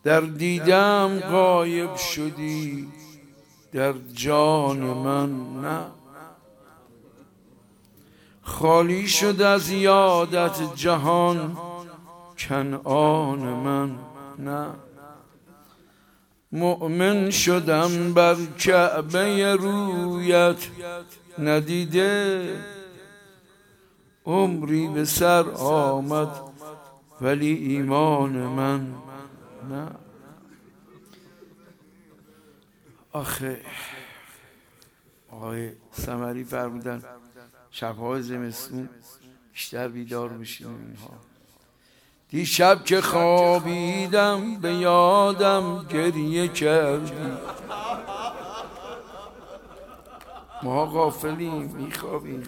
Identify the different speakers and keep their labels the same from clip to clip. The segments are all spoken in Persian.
Speaker 1: در دیدم غایب شدی در جان من نه. خالی شد از یادت جهان کنعان من نه. مؤمن شدم بر کعبه رویت ندیده، عمری به سر آمد ولی ایمان من نه. آخه آقای ثمری فرمودن شب‌های زمستون بیشتر بیدار میشیم اینها. دیشب که خوابیدم به یادم گریه کردی. ما غافلیم میخوابیم،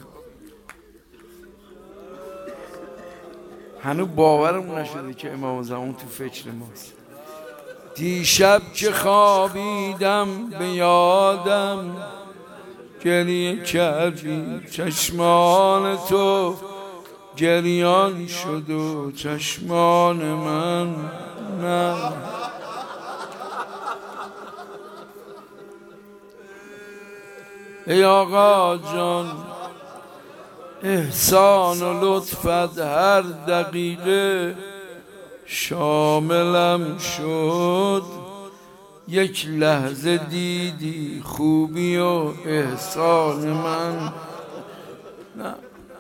Speaker 1: هنوز باورمون نشده که امام زمان تو فکر ماست. دیشب که خوابیدم به یادم گریه کردی، چشمان تو گریان شد و چشمان من نه. ای آقا جان احسان و لطفت هر دقیقه شاملم شد، یک لحظه دیدی خوبی و احسان من نه.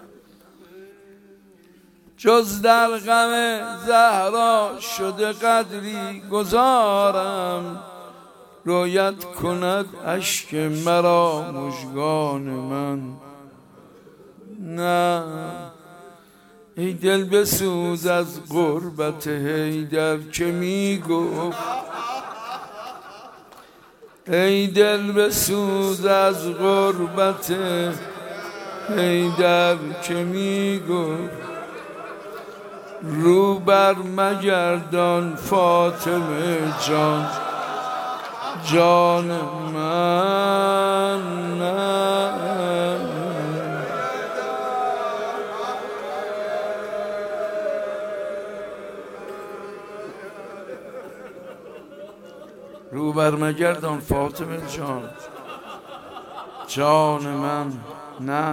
Speaker 1: جز در غم زهرا شده قدری گذارم، رویت کند اشک مرا مژگان من نه. ای دل بسوز از غربت حیدر که میگفت، ای دل بسوز از غربت حیدر که میگفت، رو بر مگردان فاطمه جان جان من نه. رو بر مگردان فاطمه جان جان من نه.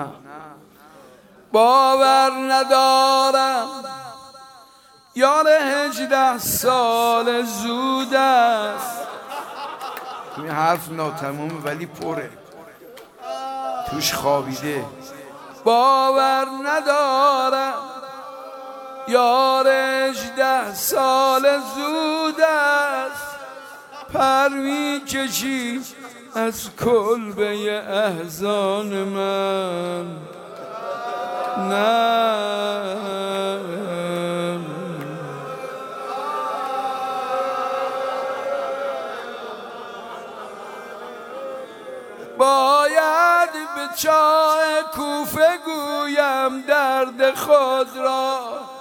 Speaker 1: باور ندارم یار 18 سال زود است. این حرف ناتمومه ولی پره، توش خوابیده. باور ندارم یار 18 سال زود است، پر می‌کشی از کلبه احزان من نه. باید به چاه کوفه گویم درد خود را،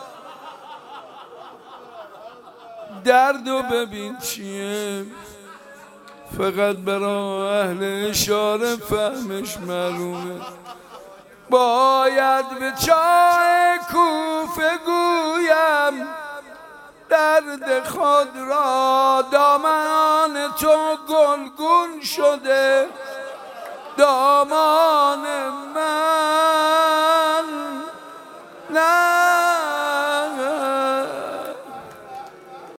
Speaker 1: دردو ببین چیه فقط برای اهل اشاره فهمش معلومه. باید به چاه کوفه گویم درد خود را، دامان تو گلگون شده دامان من